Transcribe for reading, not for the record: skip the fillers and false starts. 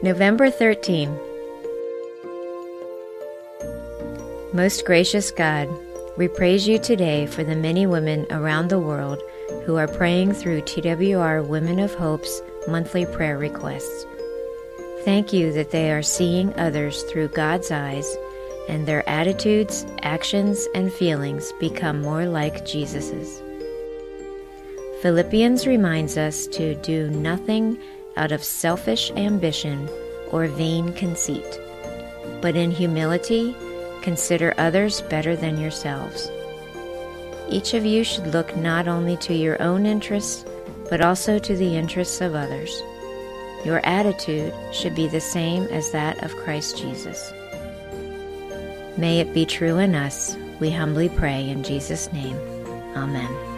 November 13. Most gracious God, we praise you today for the many women around the world who are praying through TWR Women of Hope's monthly prayer requests. Thank you that they are seeing others through God's eyes, and their attitudes, actions, and feelings become more like Jesus's. Philippians reminds us to do nothing out of selfish ambition or vain conceit, but in humility consider others better than yourselves. Each of you should look not only to your own interests, but also to the interests of others. Your attitude should be the same as that of Christ Jesus. May it be true in us, we humbly pray in Jesus' name. Amen.